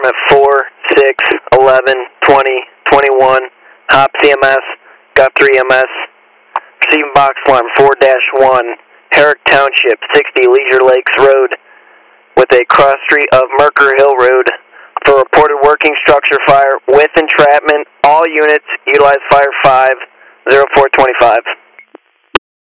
alarm at 4, 6, 11, 20, 21. Hop CMS, got 3 MS. Receiving box alarm 4-1, Herrick Township, 60 Leisure Lakes Road, with a cross street of Merker Hill Road. For reported working structure fire with entrapment, all units utilize fire 5, 0425.